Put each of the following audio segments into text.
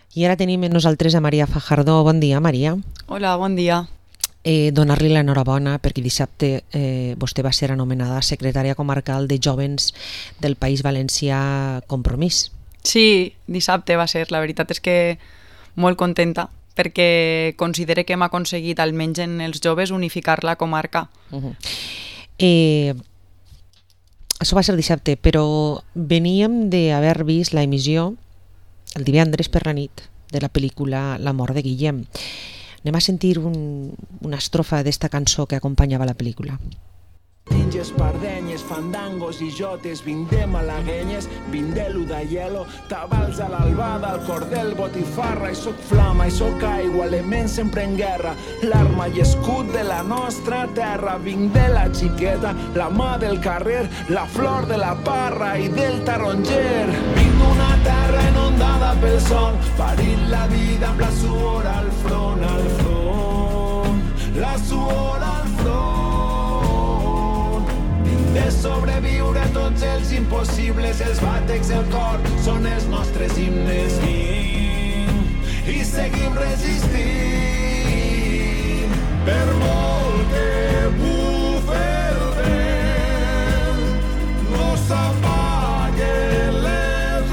I ara tenim amb nosaltres a Maria Fajardo. Bon dia, Maria. Hola, bon dia. Donar-li l'enhorabona perquè dissabte vostè va ser anomenada secretària comarcal de Jóvens del País Valencià Compromís. Sí, dissabte va ser. La veritat és que molt contenta perquè considere que hem aconseguit, almenys en els joves, unificar la comarca. Això va ser dissabte, però veníem d'haver vist la emissió el divendres per la nit de la pel·lícula La mort de Guillem. Anem a sentir una estrofa d'esta cançó que acompanyava la pel·lícula. Tinges, pardenyes, fandangos i jotes, vindé malaguenyes, vindé l'udaielo, tabals a l'albada, el cordel, botifarra, i soc flama, i soc aigua, element sempre en guerra, l'arma i escut de la nostra terra, vindé la xiqueta, la mà del carrer, la flor de la parra i del taronger. Vinc d'una terra inundada pel sol, parint la vida amb la suor al front, la suor al front. De sobreviure a tots els impossibles, els bàtecs, el cor, són els nostres himnes. I seguim resistint, per molt que bufe el vent, no s'apaguen les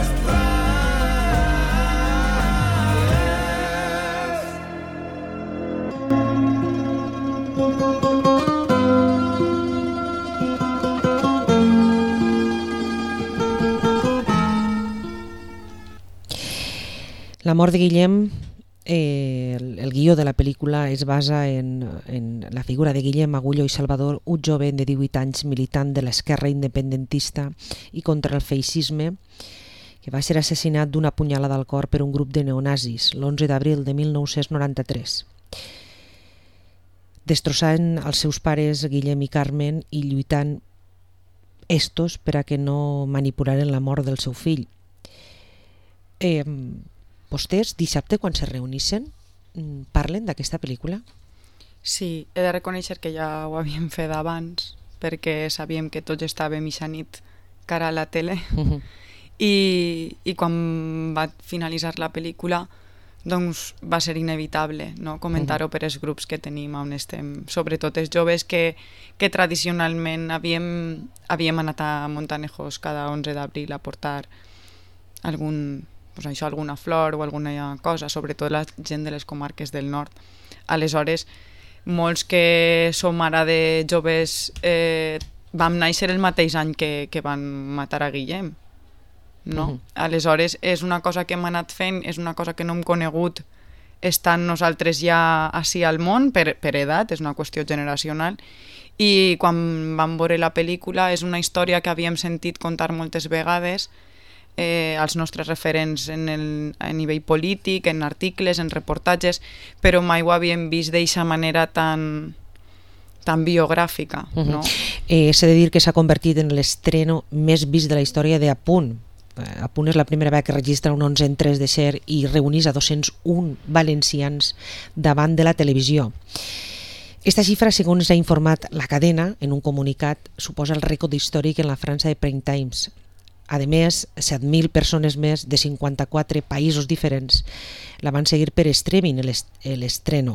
La mort de Guillem, el guió de la pel·lícula es basa en la figura de Guillem Agullo i Salvador, un jove de 18 anys militant de l'esquerra independentista i contra el feixisme, que va ser assassinat d'una punyalada al cor per un grup de neonazis l'11 d'abril de 1993, destrossant els seus pares Guillem i Carmen i lluitant estos per a que no manipularen la mort del seu fill. Vostès, dissabte, quan se reunissin, parlen d'aquesta pel·lícula? Sí, he de reconèixer que ja ho havíem fet abans, perquè sabíem que tots estàvem mitja nit cara a la tele, i quan va finalitzar la pel·lícula doncs va ser inevitable, no? Comentar-ho per els grups que tenim on estem, sobretot els joves que tradicionalment havíem anat a Montanejos cada 11 d'abril a portar alguna flor o alguna cosa, sobretot la gent de les comarques del nord. Aleshores, molts que som ara de joves vam néixer el mateix any que van matar a Guillem, no? Aleshores, és una cosa que hem anat fent, és una cosa que no hem conegut estant nosaltres ja ací al món, per edat, és una qüestió generacional, i quan vam veure la pel·lícula és una història que havíem sentit contar moltes vegades, als nostres referents a nivell polític, en articles, en reportatges, però mai ho havíem vist d'aquesta manera tan biogràfica. No? S'ha de dir que s'ha convertit en l'estreno més vist de la història de A Punt. A Punt és la primera vegada que registra un 11 en 3 de ser i reunís a 201 valencians davant de la televisió. Esta xifra, segons ha informat la cadena en un comunicat, suposa el rècord històric en la França de prime times. A més, 7.000 persones més de 54 països diferents la van seguir per streaming l'estreno.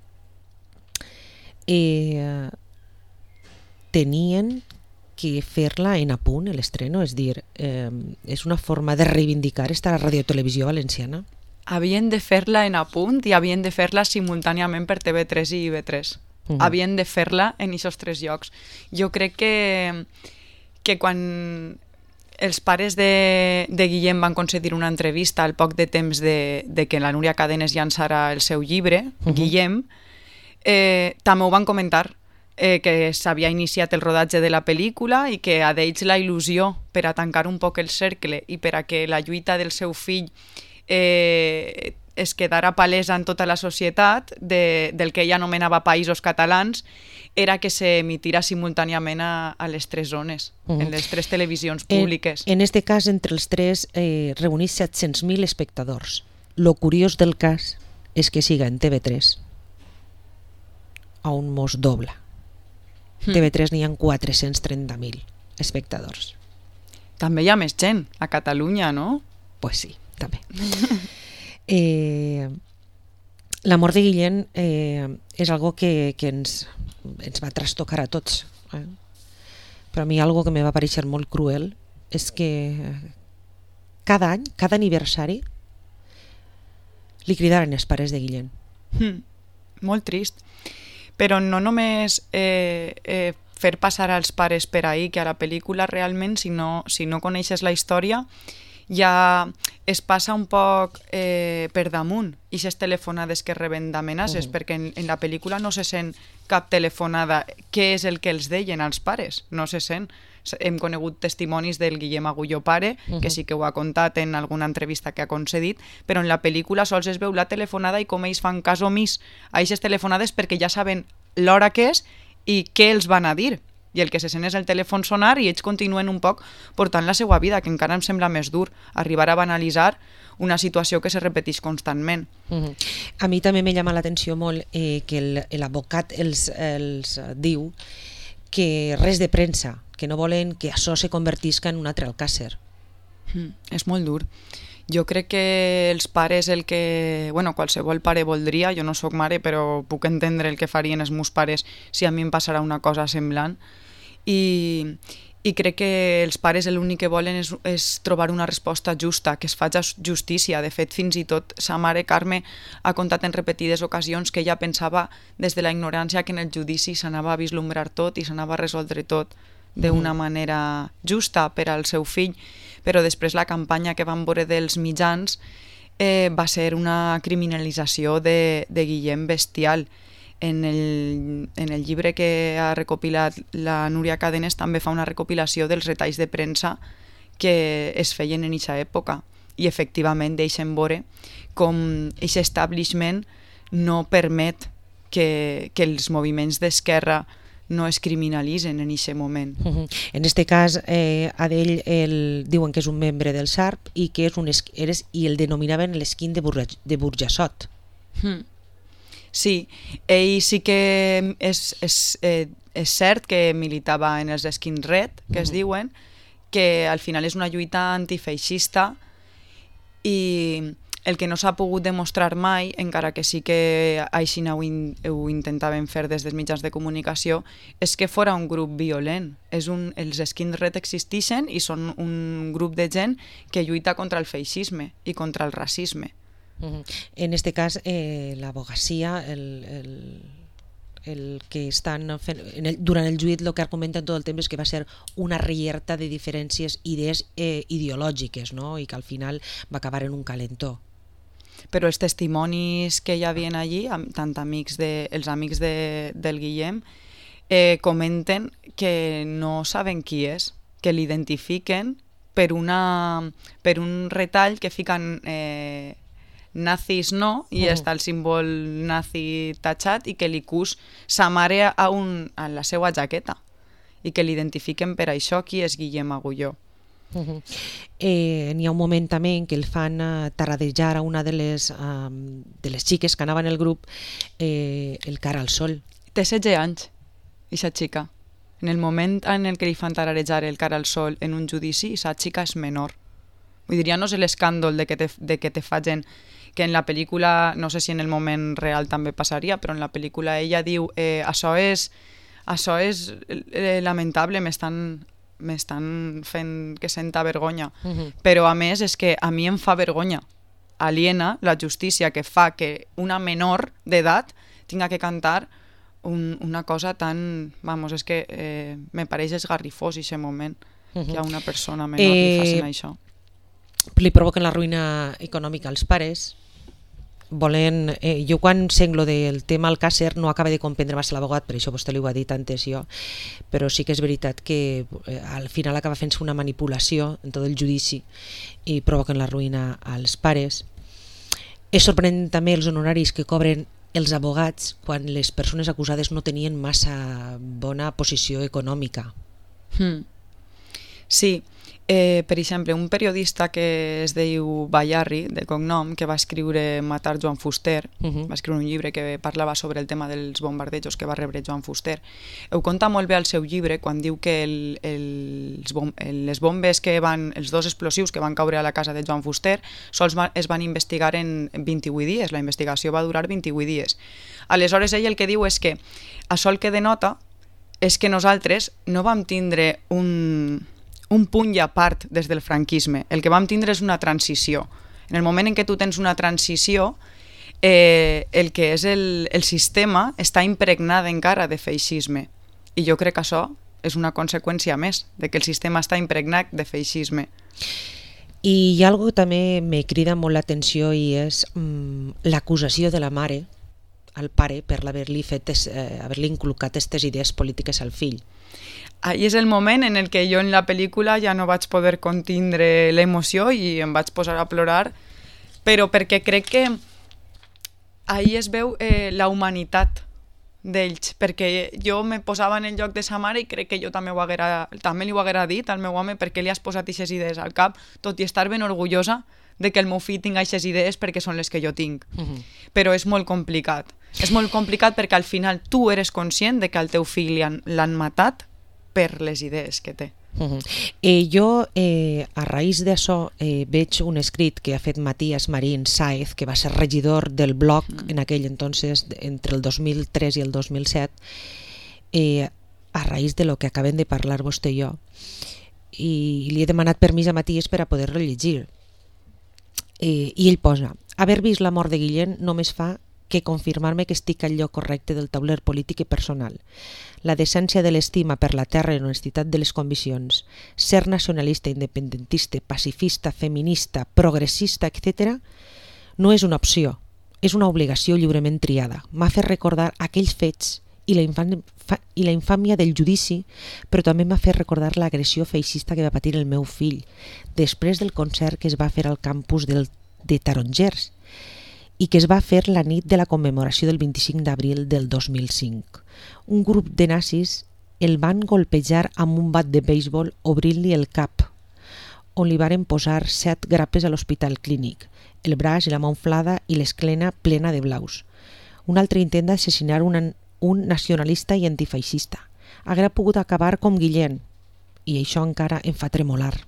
Tenien que fer-la en A Punt, l'estreno, és dir, és una forma de reivindicar esta radiotelevisió valenciana. Havien de fer-la en A Punt i havien de fer-la simultàniament per TV3 i IB3. Havien de fer-la en aquests 3 llocs. Jo crec que quan els pares de Guillem van concedir una entrevista al poc de temps de que la Núria Cadenes llançara el seu llibre, Guillem, també ho van comentar, que s'havia iniciat el rodatge de la pel·lícula i que a d'ells la il·lusió per a tancar un poc el cercle i per a que la lluita del seu fill es quedara palesa en tota la societat del que ella anomenava Països Catalans, era que s'emitira simultàniament a les 3 zones, en les 3 televisions públiques. En este cas, entre els 3, reunís 700.000 espectadors. Lo curiós del cas és que siga en TV3 a un mos doble. TV3 n'hi ha 430.000 espectadors. També hi ha més gent a Catalunya, no? Pues sí, també. La mort de Guillem és algo que ens va trastocar a tots. Però a mi algo que me va parèixer molt cruel és que cada any, cada aniversari, li cridaren els pares de Guillem. Molt trist. Però no només fer passar als pares per ahir, que a la pel·lícula realment, si no coneixes la història, ja es passa un poc per damunt aquestes telefonades que reben d'amenaces, perquè en la pel·lícula no se sent cap telefonada. Què és el que els deien als pares? No se sent. Hem conegut testimonis del Guillem Agulló pare, que sí que ho ha contat en alguna entrevista que ha concedit, però en la pel·lícula sols es veu la telefonada i com ells fan cas omís a aquestes telefonades perquè ja saben l'hora que és i què els van a dir. I el que se sent és el telèfon sonar i ells continuen un poc portant la seva vida, que encara em sembla més dur arribar a banalitzar una situació que se repeteix constantment. A mi també me llama l'atenció molt que l'advocat els diu que res de premsa, que no volen que això se convertisca en un altre Alcàsser. És molt dur. Jo crec que els pares qualsevol pare voldria, jo no sóc mare però puc entendre el que farien els meus pares si a mi em passarà una cosa semblant i crec que els pares l'únic que volen és trobar una resposta justa, que es faci justícia. De fet, fins i tot sa mare Carme ha contat en repetides ocasions que ella pensava des de la ignorància que en el judici s'anava a vislumbrar tot i s'anava a resoldre tot d'una manera justa per al seu fill, però després la campanya que van veure dels mitjans va ser una criminalització de Guillem bestial. En el llibre que ha recopilat la Núria Cadenes també fa una recopilació dels retalls de premsa que es feien en aquesta època i efectivament deixen veure com aquest establishment no permet que els moviments d'esquerra no es criminalitzen en aquest moment. En aquest cas, Adell diuen que és un membre del SARP i que i el denominaven l'esquin de Burjassot. Sí, ell sí que és cert que militava en els Skin Red, que es diuen, que al final és una lluita antifeixista i el que no s'ha pogut demostrar mai, encara que sí que així ho intentaven fer des dels mitjans de comunicació, és que fora un grup violent. Els Skin Red existeixen i són un grup de gent que lluita contra el feixisme i contra el racisme. En este cas, l'abogacia, el que estan fent, durant el juit el que argumenten tot el temps és que va ser una rierta de diferències idees ideològiques, no? I que al final va acabar en un calentó. Però els testimonis que hi havia allí, tant els amics del Guillem, comenten que no saben qui és, que l'identifiquen per un retall que fiquen nazis no, i està el símbol nazi tachat i que li cus sa mare a la seva jaqueta i que l'identifiquen per això qui és Guillem Agulló. N'hi ha un moment també en què el fan taradejar a una de les xiques que anava en el grup el cara al sol. Té 16 anys, aquesta xica. En el moment en el que li fan tararejar el cara al sol en un judici, aquesta xica és menor. Vull dir, ja no és l'escàndol de que te facin, que en la pel·lícula, no sé si en el moment real també passaria, però en la pel·lícula ella diu això és lamentable, m'estan fent que senta vergonya. Però a més és que a mi em fa vergonya aliena la justícia que fa que una menor d'edat tinga que cantar una cosa tan... Vamos, és que me pareix esgarrifós aquest moment que a una persona menor li facin això. Li provoquen la ruïna econòmica als pares. Jo quan senglo del tema Alcàsser no acaba de comprendre massa l'abogat, per això vostè li ho ha dit antes jo, però sí que és veritat que al final acaba fent-se una manipulació en tot el judici i provoquen la ruïna als pares. És sorprenent també els honoraris que cobren els abogats quan les persones acusades no tenien massa bona posició econòmica. Sí, per exemple, un periodista que es diu Bayarri, de cognom, que va escriure Matar Joan Fuster, va escriure un llibre que parlava sobre el tema dels bombardejos que va rebre Joan Fuster. Ho conta molt bé al seu llibre quan diu que les bombes els dos explosius que van caure a la casa de Joan Fuster sols es van investigar en 28 dies, la investigació va durar 28 dies. Aleshores ell el que diu és que això el que denota és que nosaltres no vam tindre un punt i a part des del franquisme. El que vam tindre és una transició. En el moment en què tu tens una transició, el que és el sistema està impregnat encara de feixisme. I jo crec que això és una conseqüència més, de que el sistema està impregnat de feixisme. I hi ha algo que també me crida molt l'atenció i és l'acusació de la mare al pare per haver-li inculcat aquestes idees polítiques al fill. Ahí és el moment en el que jo en la pel·lícula ja no vaig poder contindre l'emoció i em vaig posar a plorar, però perquè crec que ahí es veu la humanitat d'ells, perquè jo me posava en el lloc de sa mare i crec que jo també li ho haguera dit al meu home perquè li has posat aquestes idees al cap, tot i estar ben orgullosa de que el meu fill tingui aquestes idees perquè són les que jo tinc. Però és molt complicat. És molt complicat perquè al final tu eres conscient de que al teu fill l'han matat per les idees que té. Jo, a raïs d'això, veig un escrit que ha fet Matías Marín Sáez, que va ser regidor del bloc en aquell entonces, entre el 2003 i el 2007, a raïs de lo que acabem de parlar vostè i jo, i li he demanat permís a Matías per a poder-lo llegir. I ell posa: haver vist la mort de Guillén només fa que confirmar-me que estic al lloc correcte del tauler polític i personal. La decència de l'estima per la terra i l'honestitat de les conviccions, ser nacionalista, independentista, pacifista, feminista, progressista, etc., no és una opció, és una obligació lliurement triada. M'ha fet recordar aquells fets i la infàmia del judici, però també m'ha fet recordar l'agressió feixista que va patir el meu fill després del concert que es va fer al campus de Tarongers i que es va fer la nit de la commemoració del 25 d'abril del 2005. Un grup de nazis el van golpejar amb un bat de béisbol obrint-li el cap, on li varen posar 7 grapes a l'hospital clínic, el braç i la mà inflada i l'esclena plena de blaus. Un altre intent d'assassinar un nacionalista i antifeixista. Haguera pogut acabar com Guillén, i això encara em fa tremolar.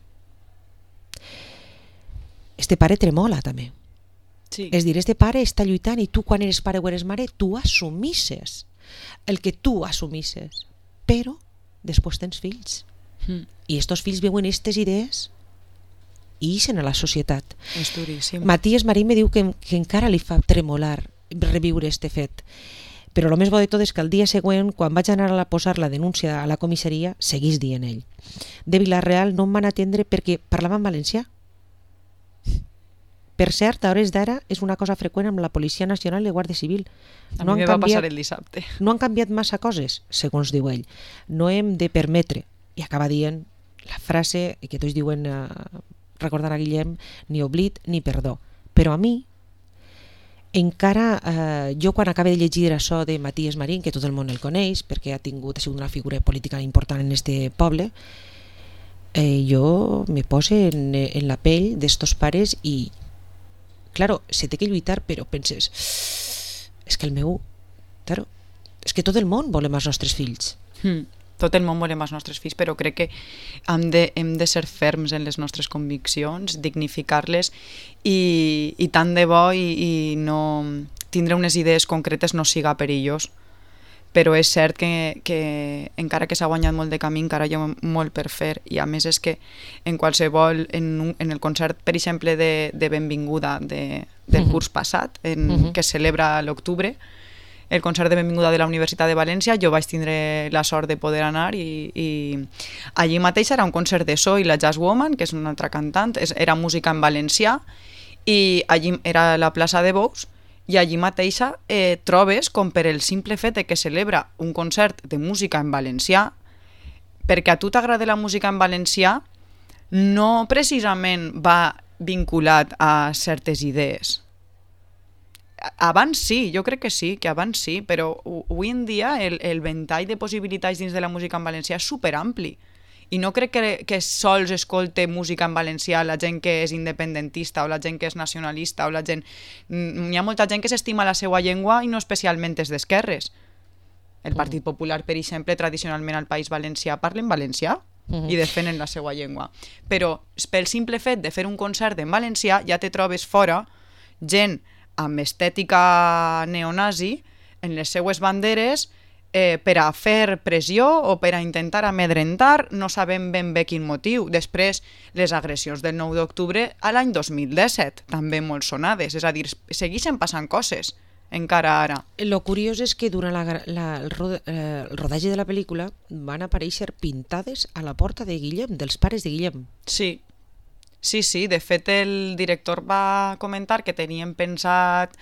Este pare tremola també. Sí. És dir, este pare està lluitant i tu quan eres pare o eres mare tu assumisses el que tu assumisses, però després tens fills i estos fills veuen aquestes idees i ixen a la societat. És duríssim. Matías Marín me diu que encara li fa tremolar reviure este fet, però el més bo de tot és que el dia següent, quan vaig anar a posar la denúncia a la comissaria, seguís dient ell: de Vila-real no em van atendre perquè parlava en valencià. Per cert, a hores d'ara és una cosa freqüent amb la Policia Nacional i la Guàrdia Civil. A mi me va passar el dissabte. No han canviat massa coses, segons diu ell. No hem de permetre, i acaba dient la frase que tots diuen recordar a Guillem, ni oblit ni perdó. Però a mi, encara, jo quan acabe de llegir això de Matías Marín, que tot el món el coneix, perquè ha sigut una figura política important en este poble, jo me pose en la pell d'estos pares i claro, se té que lluitar, però penses, és que claro, és que tot el món volem els nostres fills. Tot el món volem els nostres fills, però crec que hem de ser ferms en les nostres conviccions, dignificar-les i tant de bo i no tindre unes idees concretes no siga perillós. Però és cert que encara que s'ha guanyat molt de camí encara hi ha molt per fer, i a més és que en qualsevol, en el concert per exemple de benvinguda del curs passat, que es celebra a l'octubre, el concert de benvinguda de la Universitat de València, jo vaig tindre la sort de poder anar i allí mateix era un concert de So i la Jazz Woman, que és una altra cantant, era música en valencià, i allí era la plaça de Bous, i allí mateixa trobes com per el simple fet que celebra un concert de música en valencià, perquè a tu t'agrada la música en valencià, no precisament va vinculat a certes idees. Abans sí, jo crec que sí, però avui en dia el ventall de possibilitats dins de la música en valencià és superampli I no crec que sols escolte música en valencià la gent que és independentista o la gent que és nacionalista o la gent... Hi ha molta gent que s'estima la seva llengua i no especialment és d'esquerres. El Partit Popular, per exemple, tradicionalment al País Valencià parlen valencià i defenen la seva llengua. Però pel simple fet de fer un concert en valencià ja te trobes fora gent amb estètica neonazi en les seues banderes per a fer pressió o per a intentar amedrentar, no sabem ben bé quin motiu. Després, les agressions del 9 d'octubre a l'any 2017, també molt sonades, és a dir, segueixen passant coses encara ara. Lo curiós és que durant el rodatge de la pel·lícula van aparèixer pintades a la porta de Guillem, dels pares de Guillem. Sí, de fet el director va comentar que tenien pensat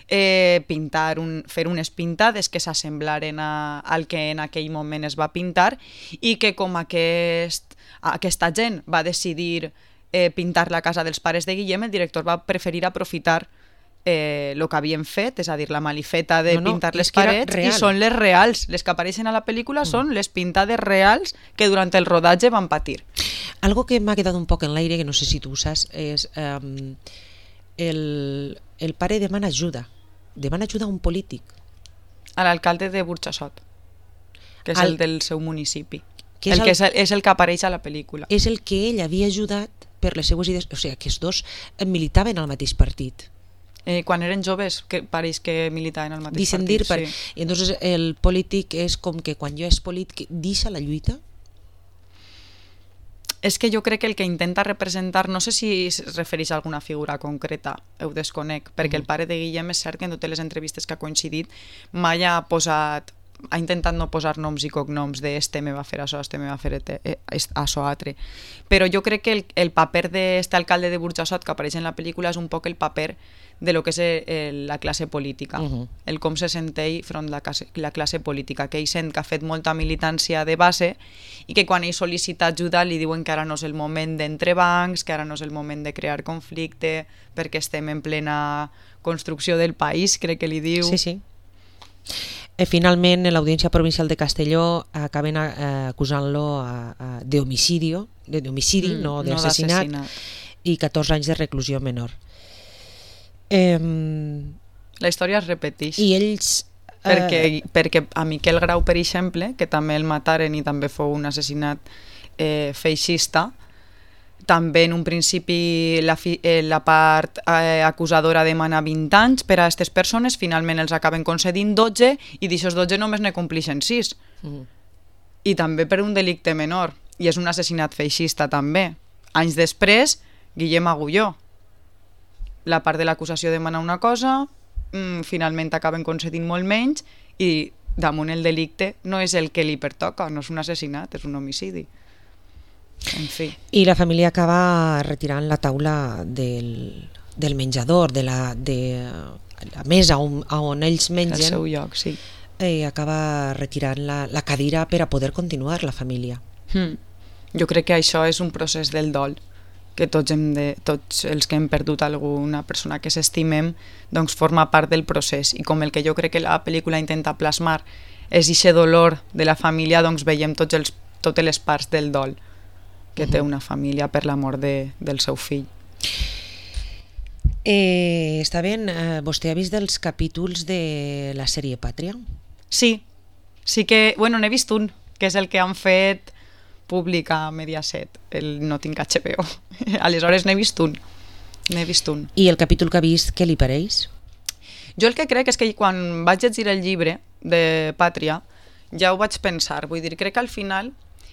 fer unes pintades que s'assemblaren al que en aquell moment es va pintar i que com aquesta gent va decidir pintar la casa dels pares de Guillem, el director va preferir aprofitar el que havien fet, és a dir, la malifeta de pintar les parets, i són les reals, les que apareixen a la pel·lícula són les pintades reals que durant el rodatge van patir. Algo que m'ha quedat un poc en l'aire, que no sé si tu ho saps, és el pare demana ajuda a un polític. A l'alcalde de Burjassot, que és el del seu municipi, és el que apareix a la pel·lícula. És el que ell havia ajudat per les seues idees, o sigui, aquests dos militaven al mateix partit. Quan eren joves, que pareix que militaven al mateix partit. Sí. I entonces el polític és com que quan jo és polític deixa la lluita? És que jo crec que el que intenta representar, no sé si es refereix a alguna figura concreta, ho desconec, perquè el pare de Guillem és cert que en totes les entrevistes que ha coincidit mai ha intentat no posar noms i cognoms de este me va fer això, este me va fer això altre. Però jo crec que el paper d'este alcalde de Burjassot que apareix en la pel·lícula és un poc el paper de lo que és la classe política, el com se sent ell front a la classe política, que ell sent que ha fet molta militància de base i que quan ell sol·licita ajuda li diuen que ara no és el moment d'entrebancs, que ara no és el moment de crear conflicte, perquè estem en plena construcció del país, crec que li diu. Sí. Finalment, en l'Audiència Provincial de Castelló acaben acusant-lo d'homicidi, no d'assassinat, i 14 anys de reclusió menor. La història es repeteix. I ells... Perquè a Miquel Grau, per exemple, que també el mataren i també fou un assassinat feixista, també en un principi la part acusadora demana 20 anys per a aquestes persones, finalment els acaben concedint 12 i d'aixòs 12 només ne complixen 6. I també per un delicte menor, i és un assassinat feixista també. Anys després, Guillem Agulló. La part de l'acusació demana una cosa, finalment acaben concedint molt menys i damunt el delicte no és el que li pertoca, no és un assassinat, és un homicidi. En fi. I la família acaba retirant la taula del menjador, de la mesa on ells mengen. El seu lloc, sí. Acaba retirant la cadira per a poder continuar la família. Jo crec que això és un procés del dol, que tots els que hem perdut alguna persona que s'estimem, doncs forma part del procés, i com el que jo crec que la pel·lícula intenta plasmar és aquest dolor de la família, doncs veiem totes les parts del dol que té una família per la mort del seu fill. Està bé, vostè ha vist els capítols de la sèrie Pàtria? Sí que, n'he vist un, que és el que han fet públic a Mediaset, no tinc HBO. Aleshores n'he vist un. I el capítol que ha vist, què li pareix? Jo el que crec és que quan vaig llegir el llibre de Pàtria ja ho vaig pensar, vull dir, crec que al final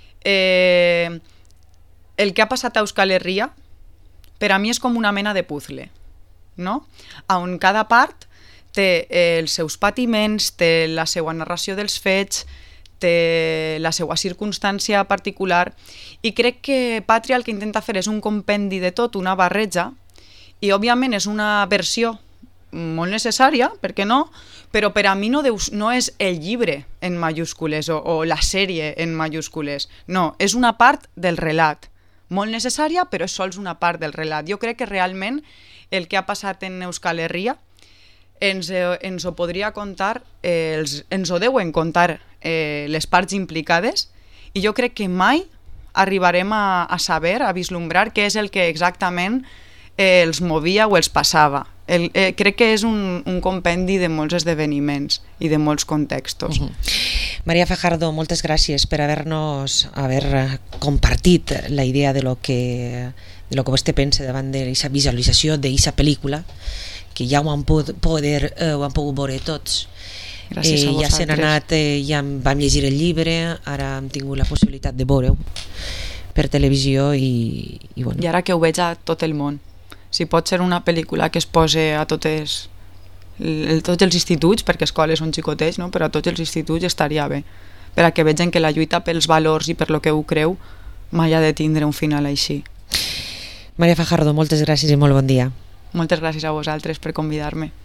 el que ha passat a Euskal Herria per a mi és com una mena de puzzle, no? On cada part té els seus patiments, té la seva narració dels fets, té la seva circumstància particular, i crec que Pàtria el que intenta fer és un compendi de tot, una barreja, i òbviament és una versió molt necessària, per què no? Però per a mi no és el llibre en majúscules o la sèrie en majúscules, no, és una part del relat, molt necessària, però és sols una part del relat. Jo crec que realment el que ha passat en Euskal Herria ens ho podria contar, ens ho deuen contar les parts implicades, i jo crec que mai arribarem a saber, a vislumbrar què és el que exactament els movia o els passava. Crec que és un compendi de molts esdeveniments i de molts contextos. Maria Fajardo, moltes gràcies per haver compartit la idea de lo que vostè pensa davant d'aquesta visualització d'aquesta pel·lícula, que ja ho han pogut veure tots. Gràcies a vosaltres. Ja se n'ha anat, ja vam llegir el llibre, ara hem tingut la possibilitat de veure-ho per televisió i bueno. I ara que ho veig a tot el món. Si pot ser una pel·lícula que es posa a tots els instituts, perquè escoles són xicotets, no? Però a tots els instituts estaria bé, per a que vegin que la lluita pels valors i per lo que ho creu mai ha de tindre un final així. Maria Fajardo, moltes gràcies i molt bon dia. Moltes gràcies a vosaltres per convidar-me.